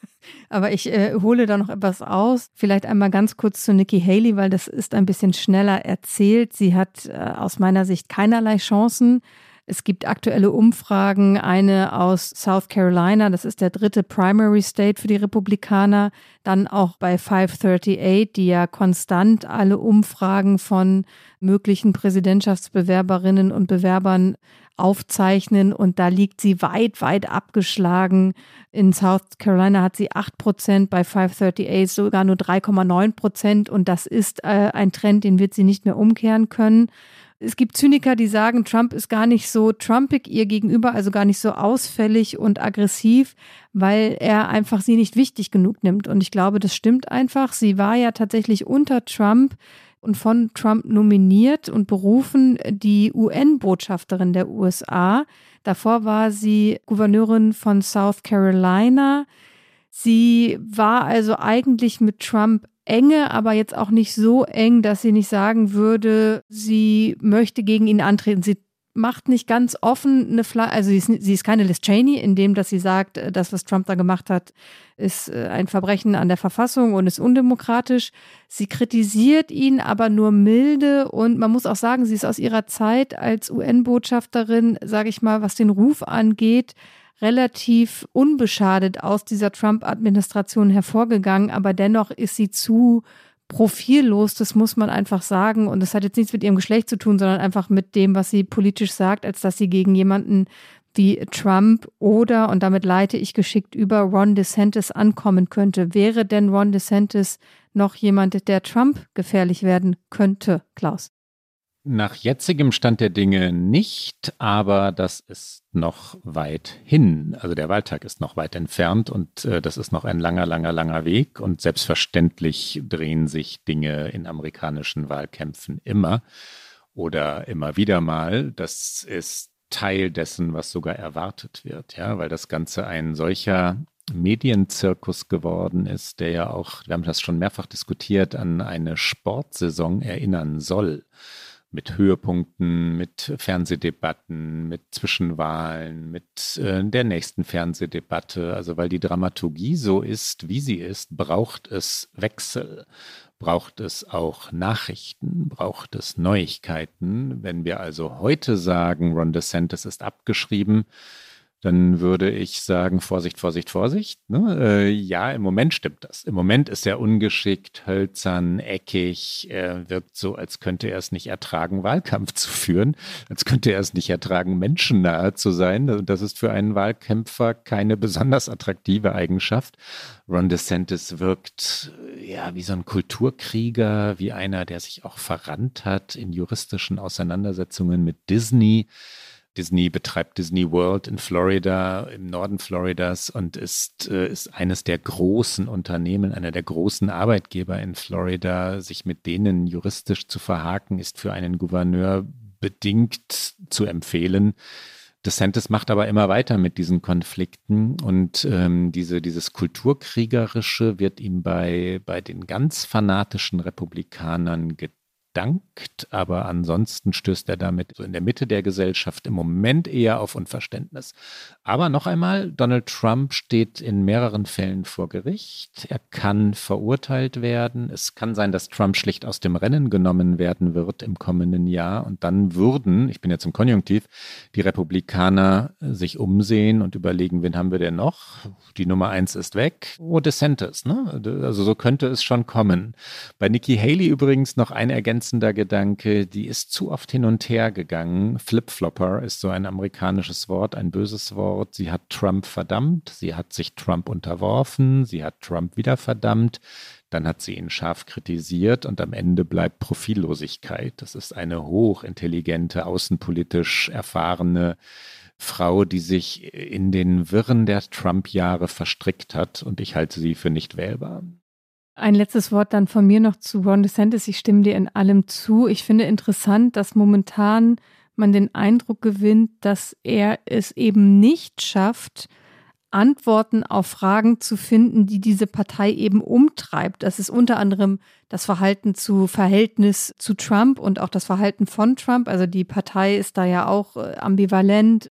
Aber ich äh, hole da noch etwas aus. Vielleicht einmal ganz kurz zu Nikki Haley, weil das ist ein bisschen schneller erzählt. Sie hat äh, aus meiner Sicht keinerlei Chancen. Es gibt aktuelle Umfragen, eine aus South Carolina, das ist der dritte Primary State für die Republikaner, dann auch bei fünf achtunddreißig, die ja konstant alle Umfragen von möglichen Präsidentschaftsbewerberinnen und Bewerbern aufzeichnen und da liegt sie weit, weit abgeschlagen. In South Carolina hat sie acht Prozent, bei fünf achtunddreißig sogar nur drei Komma neun Prozent und das ist äh, ein Trend, den wird sie nicht mehr umkehren können. Es gibt Zyniker, die sagen, Trump ist gar nicht so trumpig ihr gegenüber, also gar nicht so ausfällig und aggressiv, weil er einfach sie nicht wichtig genug nimmt. Und ich glaube, das stimmt einfach. Sie war ja tatsächlich unter Trump und von Trump nominiert und berufen die U N-Botschafterin der U S A. Davor war sie Gouverneurin von South Carolina. Sie war also eigentlich mit Trump enge, aber jetzt auch nicht so eng, dass sie nicht sagen würde, sie möchte gegen ihn antreten. Sie macht nicht ganz offen eine Fla- also sie ist, sie ist keine Liz Cheney, in dem, dass sie sagt, das, was Trump da gemacht hat, ist ein Verbrechen an der Verfassung und ist undemokratisch. Sie kritisiert ihn aber nur milde und man muss auch sagen, sie ist aus ihrer Zeit als U N-Botschafterin, sage ich mal, was den Ruf angeht, relativ unbeschadet aus dieser Trump-Administration hervorgegangen, aber dennoch ist sie zu profillos, das muss man einfach sagen. Und das hat jetzt nichts mit ihrem Geschlecht zu tun, sondern einfach mit dem, was sie politisch sagt, als dass sie gegen jemanden wie Trump oder, und damit leite ich geschickt über, Ron DeSantis ankommen könnte. Wäre denn Ron DeSantis noch jemand, der Trump gefährlich werden könnte, Klaus? Nach jetzigem Stand der Dinge nicht, aber das ist noch weit hin. Also der Wahltag ist noch weit entfernt und äh, das ist noch ein langer, langer, langer Weg. Und selbstverständlich drehen sich Dinge in amerikanischen Wahlkämpfen immer oder immer wieder mal. Das ist Teil dessen, was sogar erwartet wird, ja, weil das Ganze ein solcher Medienzirkus geworden ist, der ja auch, wir haben das schon mehrfach diskutiert, an eine Sportsaison erinnern soll. Mit Höhepunkten, mit Fernsehdebatten, mit Zwischenwahlen, mit äh, der nächsten Fernsehdebatte. Also weil die Dramaturgie so ist, wie sie ist, braucht es Wechsel, braucht es auch Nachrichten, braucht es Neuigkeiten. Wenn wir also heute sagen, Ron DeSantis ist abgeschrieben, dann würde ich sagen, Vorsicht, Vorsicht, Vorsicht. Ne? Äh, ja, im Moment stimmt das. Im Moment ist er ungeschickt, hölzern, eckig. Er wirkt so, als könnte er es nicht ertragen, Wahlkampf zu führen. Als könnte er es nicht ertragen, menschennahe zu sein. Und das ist für einen Wahlkämpfer keine besonders attraktive Eigenschaft. Ron DeSantis wirkt ja wie so ein Kulturkrieger, wie einer, der sich auch verrannt hat in juristischen Auseinandersetzungen mit Disney. Disney betreibt Disney World in Florida, im Norden Floridas und ist, äh, ist eines der großen Unternehmen, einer der großen Arbeitgeber in Florida. Sich mit denen juristisch zu verhaken, ist für einen Gouverneur bedingt zu empfehlen. DeSantis macht aber immer weiter mit diesen Konflikten und ähm, diese, dieses Kulturkriegerische wird ihm bei, bei den ganz fanatischen Republikanern getan. Dankt, aber ansonsten stößt er damit so in der Mitte der Gesellschaft im Moment eher auf Unverständnis. Aber noch einmal, Donald Trump steht in mehreren Fällen vor Gericht. Er kann verurteilt werden. Es kann sein, dass Trump schlicht aus dem Rennen genommen werden wird im kommenden Jahr. Und dann würden, ich bin jetzt im Konjunktiv, die Republikaner sich umsehen und überlegen, wen haben wir denn noch? Die Nummer eins ist weg. Oh, DeSantis, ne? Also so könnte es schon kommen. Bei Nikki Haley übrigens noch eine Ergänzung. Gedanke, die ist zu oft hin und her gegangen. Flip-Flopper ist so ein amerikanisches Wort, ein böses Wort. Sie hat Trump verdammt, sie hat sich Trump unterworfen, sie hat Trump wieder verdammt, dann hat sie ihn scharf kritisiert und am Ende bleibt Profillosigkeit. Das ist eine hochintelligente, außenpolitisch erfahrene Frau, die sich in den Wirren der Trump-Jahre verstrickt hat und ich halte sie für nicht wählbar. Ein letztes Wort dann von mir noch zu Ron DeSantis. Ich stimme dir in allem zu. Ich finde interessant, dass momentan man den Eindruck gewinnt, dass er es eben nicht schafft, Antworten auf Fragen zu finden, die diese Partei eben umtreibt. Das ist unter anderem das Verhalten zu Verhältnis zu Trump und auch das Verhalten von Trump. Also die Partei ist da ja auch ambivalent.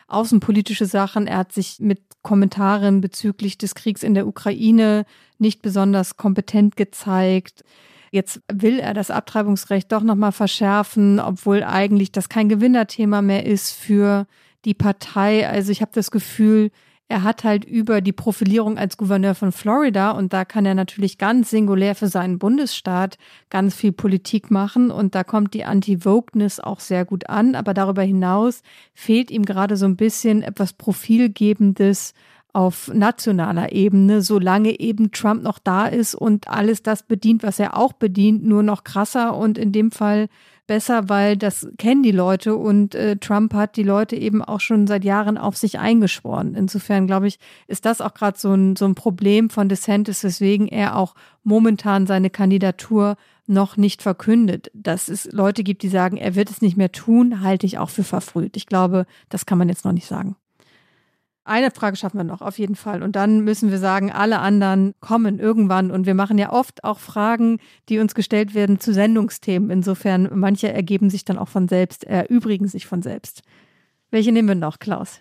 außenpolitische Sachen. Er hat sich mit Kommentaren bezüglich des Kriegs in der Ukraine nicht besonders kompetent gezeigt. Jetzt will er das Abtreibungsrecht doch nochmal verschärfen, obwohl eigentlich das kein Gewinnerthema mehr ist für die Partei. Also ich habe das Gefühl, er hat halt über die Profilierung als Gouverneur von Florida, und da kann er natürlich ganz singulär für seinen Bundesstaat ganz viel Politik machen, und da kommt die Anti-Wokeness auch sehr gut an, aber darüber hinaus fehlt ihm gerade so ein bisschen etwas Profilgebendes auf nationaler Ebene, solange eben Trump noch da ist und alles das bedient, was er auch bedient, nur noch krasser und in dem Fall besser, weil das kennen die Leute, und äh, Trump hat die Leute eben auch schon seit Jahren auf sich eingeschworen. Insofern, glaube ich, ist das auch gerade so ein, so ein Problem von DeSantis, weswegen er auch momentan seine Kandidatur noch nicht verkündet. Dass es Leute gibt, die sagen, er wird es nicht mehr tun, halte ich auch für verfrüht. Ich glaube, das kann man jetzt noch nicht sagen. Eine Frage schaffen wir noch, auf jeden Fall. Und dann müssen wir sagen, alle anderen kommen irgendwann. Und wir machen ja oft auch Fragen, die uns gestellt werden zu Sendungsthemen. Insofern, manche ergeben sich dann auch von selbst, erübrigen sich von selbst. Welche nehmen wir noch, Klaus?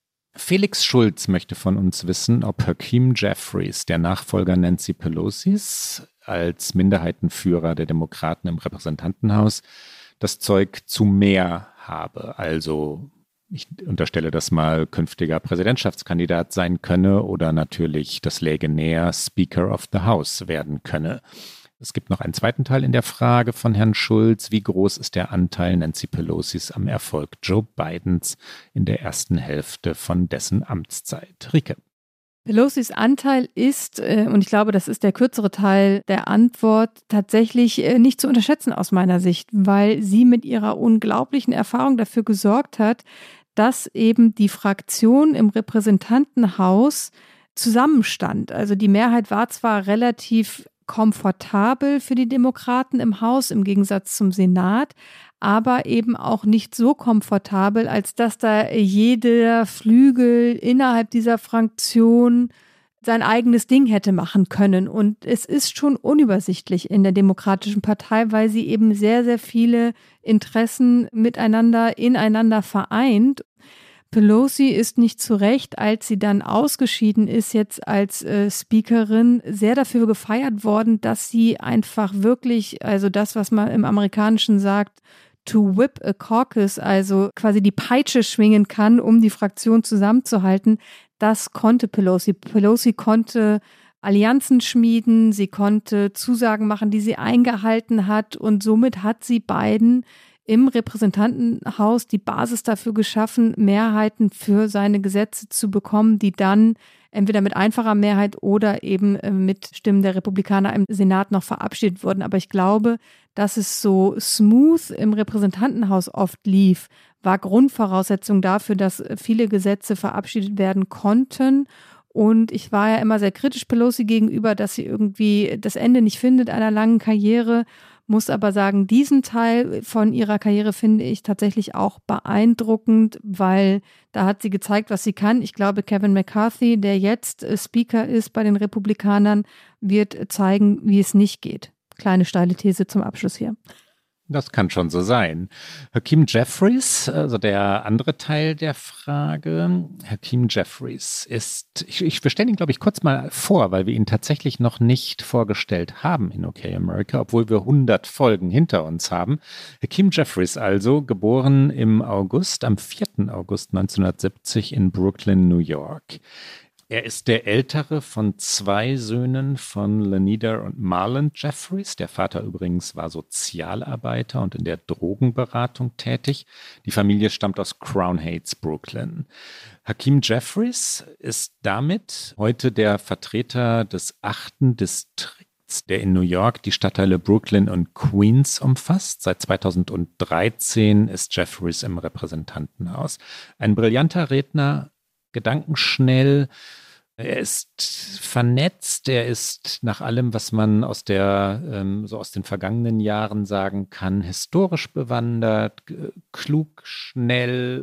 Felix Schulz möchte von uns wissen, ob Hakeem Jeffries, der Nachfolger Nancy Pelosis, als Minderheitenführer der Demokraten im Repräsentantenhaus, das Zeug zu mehr habe, also ich unterstelle das mal, künftiger Präsidentschaftskandidat sein könne oder natürlich das läge näher Speaker of the House werden könne. Es gibt noch einen zweiten Teil in der Frage von Herrn Schulz. Wie groß ist der Anteil Nancy Pelosis am Erfolg Joe Bidens in der ersten Hälfte von dessen Amtszeit? Rike. Pelosis Anteil ist, und ich glaube, das ist der kürzere Teil der Antwort, tatsächlich nicht zu unterschätzen aus meiner Sicht, weil sie mit ihrer unglaublichen Erfahrung dafür gesorgt hat, dass eben die Fraktion im Repräsentantenhaus zusammenstand. Also die Mehrheit war zwar relativ komfortabel für die Demokraten im Haus im Gegensatz zum Senat, aber eben auch nicht so komfortabel, als dass da jeder Flügel innerhalb dieser Fraktion sein eigenes Ding hätte machen können. Und es ist schon unübersichtlich in der Demokratischen Partei, weil sie eben sehr, sehr viele Interessen miteinander, ineinander vereint. Pelosi ist nicht zu Recht, als sie dann ausgeschieden ist, jetzt als äh, Speakerin, sehr dafür gefeiert worden, dass sie einfach wirklich, also das, was man im Amerikanischen sagt, to whip a caucus, also quasi die Peitsche schwingen kann, um die Fraktion zusammenzuhalten. Das konnte Pelosi. Pelosi konnte Allianzen schmieden, sie konnte Zusagen machen, die sie eingehalten hat, und somit hat sie Biden im Repräsentantenhaus die Basis dafür geschaffen, Mehrheiten für seine Gesetze zu bekommen, die dann entweder mit einfacher Mehrheit oder eben mit Stimmen der Republikaner im Senat noch verabschiedet wurden. Aber ich glaube, dass es so smooth im Repräsentantenhaus oft lief, war Grundvoraussetzung dafür, dass viele Gesetze verabschiedet werden konnten. Und ich war ja immer sehr kritisch Pelosi gegenüber, dass sie irgendwie das Ende nicht findet einer langen Karriere. Muss aber sagen, diesen Teil von ihrer Karriere finde ich tatsächlich auch beeindruckend, weil da hat sie gezeigt, was sie kann. Ich glaube, Kevin McCarthy, der jetzt Speaker ist bei den Republikanern, wird zeigen, wie es nicht geht. Kleine steile These zum Abschluss hier. Das kann schon so sein. Hakeem Jeffries, also der andere Teil der Frage. Hakeem Jeffries ist, ich, ich wir stellen ihn, glaube ich, kurz mal vor, weil wir ihn tatsächlich noch nicht vorgestellt haben in OK America, obwohl wir hundert Folgen hinter uns haben. Hakeem Jeffries also, geboren im August, am vierten August neunzehnhundertsiebzig in Brooklyn, New York. Er ist der ältere von zwei Söhnen von Lenida und Marlon Jeffries. Der Vater übrigens war Sozialarbeiter und in der Drogenberatung tätig. Die Familie stammt aus Crown Heights, Brooklyn. Hakeem Jeffries ist damit heute der Vertreter des achten Distrikts, der in New York die Stadtteile Brooklyn und Queens umfasst. Seit zweitausenddreizehn ist Jeffries im Repräsentantenhaus. Ein brillanter Redner, gedankenschnell, er ist vernetzt, er ist nach allem, was man aus der, ähm, so aus den vergangenen Jahren sagen kann, historisch bewandert, klug, schnell,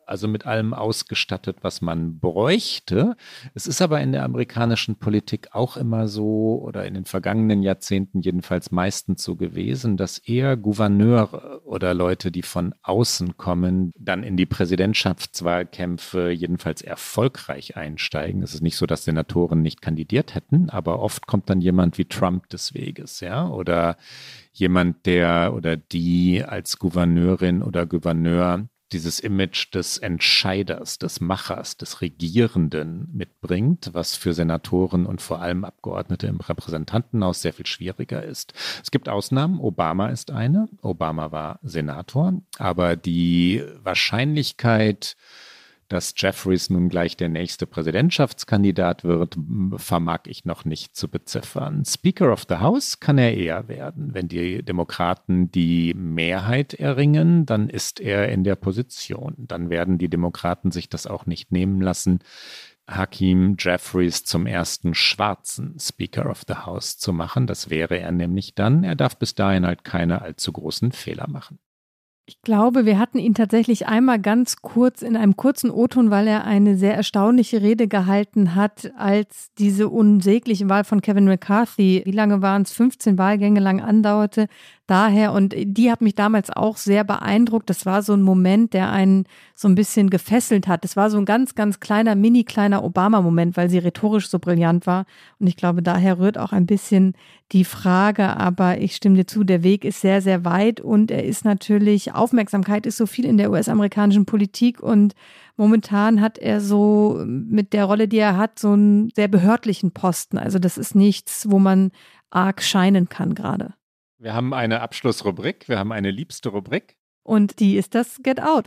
also mit allem ausgestattet, was man bräuchte. Es ist aber in der amerikanischen Politik auch immer so, oder in den vergangenen Jahrzehnten jedenfalls meistens so gewesen, dass eher Gouverneure oder Leute, die von außen kommen, dann in die Präsidentschaftswahlkämpfe jedenfalls erfolgreich einsteigen. Es ist nicht so, dass Senatoren nicht kandidiert hätten, aber oft kommt dann jemand wie Trump des Weges, ja, oder jemand, der oder die als Gouverneurin oder Gouverneur dieses Image des Entscheiders, des Machers, des Regierenden mitbringt, was für Senatoren und vor allem Abgeordnete im Repräsentantenhaus sehr viel schwieriger ist. Es gibt Ausnahmen, Obama ist eine, Obama war Senator, aber die Wahrscheinlichkeit, dass Jeffries nun gleich der nächste Präsidentschaftskandidat wird, vermag ich noch nicht zu beziffern. Speaker of the House kann er eher werden. Wenn die Demokraten die Mehrheit erringen, dann ist er in der Position. Dann werden die Demokraten sich das auch nicht nehmen lassen, Hakeem Jeffries zum ersten schwarzen Speaker of the House zu machen. Das wäre er nämlich dann. Er darf bis dahin halt keine allzu großen Fehler machen. Ich glaube, wir hatten ihn tatsächlich einmal ganz kurz in einem kurzen O-Ton, weil er eine sehr erstaunliche Rede gehalten hat, als diese unsägliche Wahl von Kevin McCarthy, wie lange waren es, fünfzehn Wahlgänge lang andauerte, daher, und die hat mich damals auch sehr beeindruckt. Das war so ein Moment, der einen so ein bisschen gefesselt hat. Das war so ein ganz, ganz kleiner, mini kleiner Obama-Moment, weil sie rhetorisch so brillant war. Und ich glaube, daher rührt auch ein bisschen die Frage, aber ich stimme dir zu, der Weg ist sehr, sehr weit und er ist natürlich, Aufmerksamkeit ist so viel in der U S-amerikanischen Politik und momentan hat er so mit der Rolle, die er hat, so einen sehr behördlichen Posten. Also das ist nichts, wo man arg scheinen kann gerade. Wir haben eine Abschlussrubrik, wir haben eine liebste Rubrik. Und die ist das Get Out.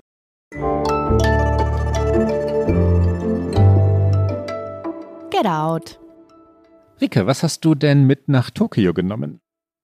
Get Out. Rike, was hast du denn mit nach Tokio genommen?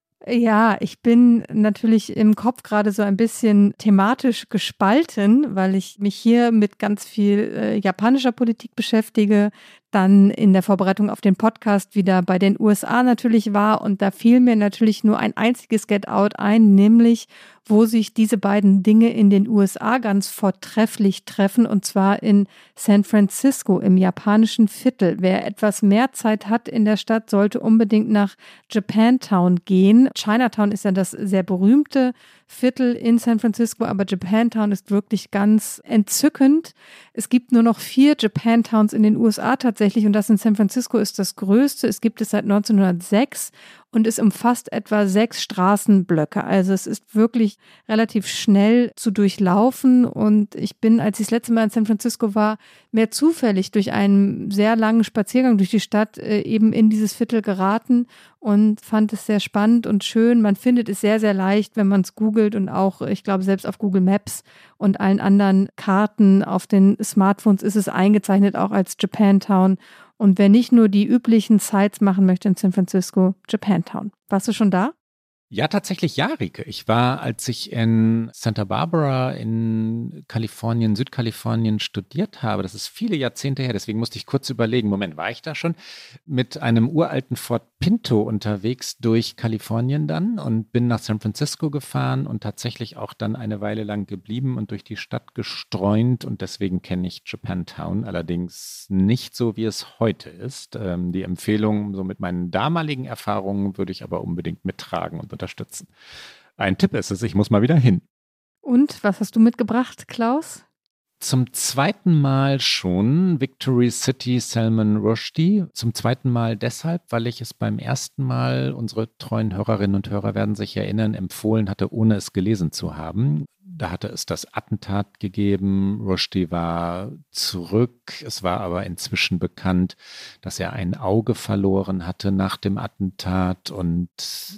Ja, ich bin natürlich im Kopf gerade so ein bisschen thematisch gespalten, weil ich mich hier mit ganz viel äh, japanischer Politik beschäftige, dann in der Vorbereitung auf den Podcast wieder bei den U S A natürlich war und da fiel mir natürlich nur ein einziges Get Out ein, nämlich wo sich diese beiden Dinge in den U S A ganz vortrefflich treffen und zwar in San Francisco im japanischen Viertel. Wer etwas mehr Zeit hat in der Stadt, sollte unbedingt nach Japantown gehen. Chinatown ist ja das sehr berühmte Viertel in San Francisco, aber Japantown ist wirklich ganz entzückend. Es gibt nur noch vier Japantowns in den U S A tatsächlich und das in San Francisco ist das größte. Es gibt es seit neunzehnhundertsechs und es umfasst etwa sechs Straßenblöcke. Also es ist wirklich relativ schnell zu durchlaufen und ich bin, als ich das letzte Mal in San Francisco war, mehr zufällig durch einen sehr langen Spaziergang durch die Stadt äh, eben in dieses Viertel geraten und fand es sehr spannend und schön. Man findet es sehr, sehr leicht, wenn man es googelt und auch, ich glaube, selbst auf Google Maps und allen anderen Karten auf den Smartphones ist es eingezeichnet, auch als Japantown. Und wer nicht nur die üblichen Sites machen möchte in San Francisco, Japantown. Warst du schon da? Ja, tatsächlich ja, Rike. Ich war, als ich in Santa Barbara in Kalifornien, Südkalifornien studiert habe, das ist viele Jahrzehnte her, deswegen musste ich kurz überlegen, Moment, war ich da schon? Mit einem uralten Ford Pinto unterwegs durch Kalifornien dann und bin nach San Francisco gefahren und tatsächlich auch dann eine Weile lang geblieben und durch die Stadt gestreunt und deswegen kenne ich Japantown, allerdings nicht so, wie es heute ist. Ähm, die Empfehlung, so mit meinen damaligen Erfahrungen, würde ich aber unbedingt mittragen und unterstützen. Ein Tipp ist es, ich muss mal wieder hin. Und was hast du mitgebracht, Klaus? Zum zweiten Mal schon Victory City Salman Rushdie. Zum zweiten Mal deshalb, weil ich es beim ersten Mal, unsere treuen Hörerinnen und Hörer werden sich erinnern, empfohlen hatte, ohne es gelesen zu haben. Da hatte es das Attentat gegeben. Rushdie war zurück. Es war aber inzwischen bekannt, dass er ein Auge verloren hatte nach dem Attentat und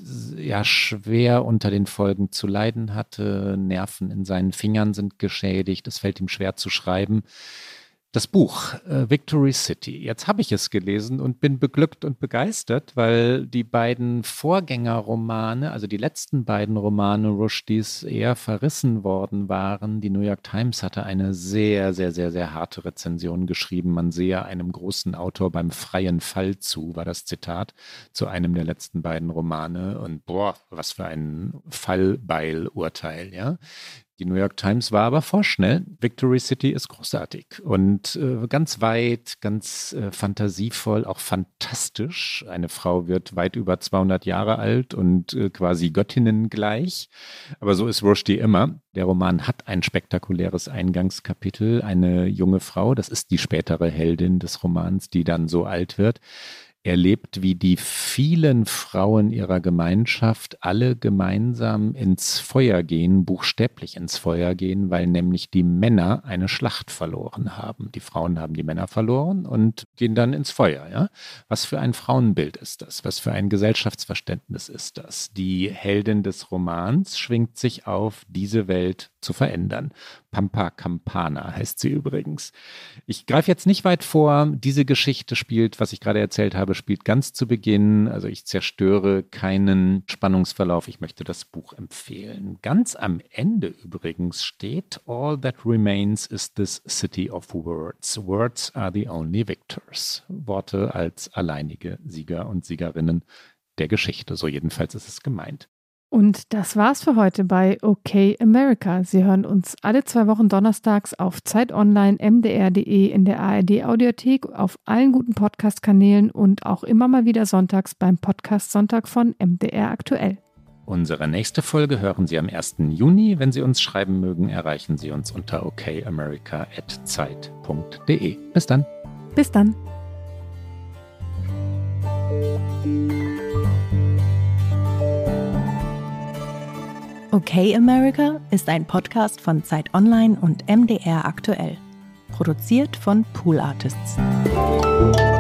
ja schwer unter den Folgen zu leiden hatte. Nerven in seinen Fingern sind geschädigt. Es fällt ihm schwer zu schreiben. Das Buch äh, Victory City. Jetzt habe ich es gelesen und bin beglückt und begeistert, weil die beiden Vorgängerromane, also die letzten beiden Romane Rushdies eher verrissen worden waren. Die New York Times hatte eine sehr, sehr, sehr, sehr harte Rezension geschrieben. Man sehe einem großen Autor beim freien Fall zu, war das Zitat, zu einem der letzten beiden Romane. Und boah, was für ein Fallbeilurteil, ja. Die New York Times war aber vorschnell. Victory City ist großartig und äh, ganz weit, ganz äh, fantasievoll, auch fantastisch. Eine Frau wird weit über zweihundert Jahre alt und äh, quasi Göttinnen gleich. Aber so ist Rushdie immer. Der Roman hat ein spektakuläres Eingangskapitel. Eine junge Frau, das ist die spätere Heldin des Romans, die dann so alt wird, erlebt, wie die vielen Frauen ihrer Gemeinschaft alle gemeinsam ins Feuer gehen, buchstäblich ins Feuer gehen, weil nämlich die Männer eine Schlacht verloren haben. Die Frauen haben die Männer verloren und gehen dann ins Feuer. Ja? Was für ein Frauenbild ist das? Was für ein Gesellschaftsverständnis ist das? Die Heldin des Romans schwingt sich auf, diese Welt zu verändern. Pampa Campana heißt sie übrigens. Ich greife jetzt nicht weit vor. Diese Geschichte spielt, was ich gerade erzählt habe, spielt ganz zu Beginn. Also ich zerstöre keinen Spannungsverlauf. Ich möchte das Buch empfehlen. Ganz am Ende übrigens steht: All that remains is this city of words. Words are the only victors. Worte als alleinige Sieger und Siegerinnen der Geschichte. So jedenfalls ist es gemeint. Und das war's für heute bei Okay America. Sie hören uns alle zwei Wochen donnerstags auf Zeit Online, M D R punkt de, in der A R D-Audiothek, auf allen guten Podcast-Kanälen und auch immer mal wieder sonntags beim Podcast Sonntag von M D R aktuell. Unsere nächste Folge hören Sie am ersten Juni. Wenn Sie uns schreiben mögen, erreichen Sie uns unter okayamerica at zeit punkt de. Bis dann. Bis dann. Okay America ist ein Podcast von Zeit Online und M D R aktuell. Produziert von Pool Artists.